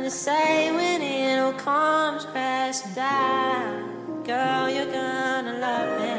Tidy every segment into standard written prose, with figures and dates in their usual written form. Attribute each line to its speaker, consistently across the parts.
Speaker 1: gonna say when it all comes crashing down? Girl, you're gonna love me.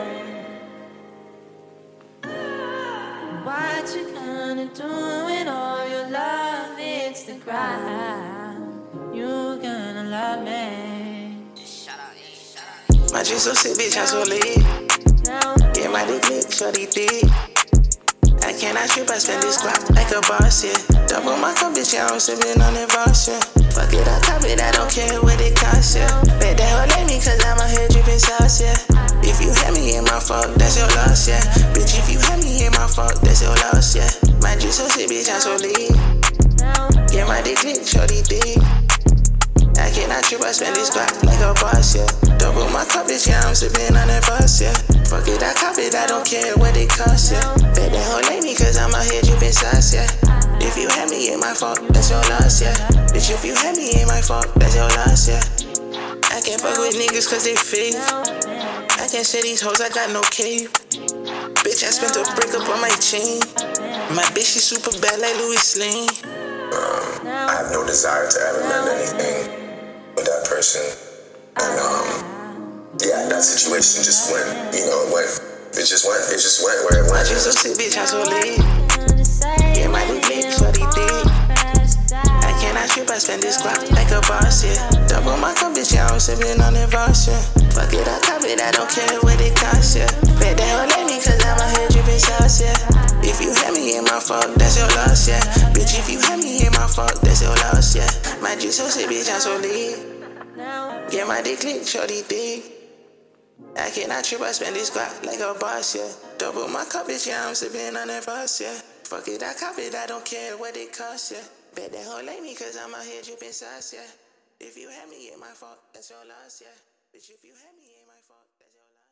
Speaker 1: What you gonna do when all your love hits the ground? You gonna love me.
Speaker 2: My G so sick, bitch, I'm so lit. Yeah, my dick lit, shorty dick. I cannot trip, I spend this guap like a boss, yeah. Double my cup, bitch, yeah, I'm sipping on that boss, yeah. Fuck it, I cop it, I don't care what it costs, yeah. Bet that hoe like me, cause I'm out here dripping sauce, yeah. If you had me in my fault, that's your loss, yeah. Bitch, if you had me in my fault, that's your loss, yeah. My G so sick, bitch, I'm so lit. Yeah, my dick lit, shorty dick. I cannot trip, I spend this guap like a boss, yeah. Double my cup, bitch, yeah, I'm sipping on that boss, yeah. Fuck it, I cop it, I don't care what it costs, yeah. Bet that hoe like me, cause I'm out here dripping sauce, yeah. If you had me in my fault, that's your loss, yeah. Bitch, if you had me in my fault, that's your loss, yeah. I can't fuck with niggas cause they fake. I can't say these hoes, I got no cape. Bitch, I spent a brick up on my chain. My bitch, she super bad like Louis Sling.
Speaker 3: I have no desire to ever mend anything with that person. And yeah, that situation just went, it just went where it
Speaker 2: My
Speaker 3: went.
Speaker 2: G so sick, bitch, I'm so lit. Yeah, my dick lit, shorty dick. I cannot trip, I spend this guap like a boss, yeah. Double my cup, bitch, yeah, I'm sipping on that boss, yeah. Fuck it, I cop it, I don't care what it costs, yeah. Bet that hoe like me, cause I'm out here dripping sauce, yeah. If you had me in my fault, that's your loss, yeah. Bitch, if you had me in my fault, that's your loss, yeah. My G so sick, bitch, I'm so lit. Yeah, my dick lit, shorty dick. I cannot trip, I spend this guap like a boss, yeah. Double my cup, bitch, yeah, I'm sipping on that boss, yeah. Fuck it, I cop it, I don't care what it costs, yeah. Bet that hoe like me, cause I'm out here dripping sauce, yeah. If you had me in my fault, that's your loss, yeah. Bitch, if you had me in my fault, that's your loss.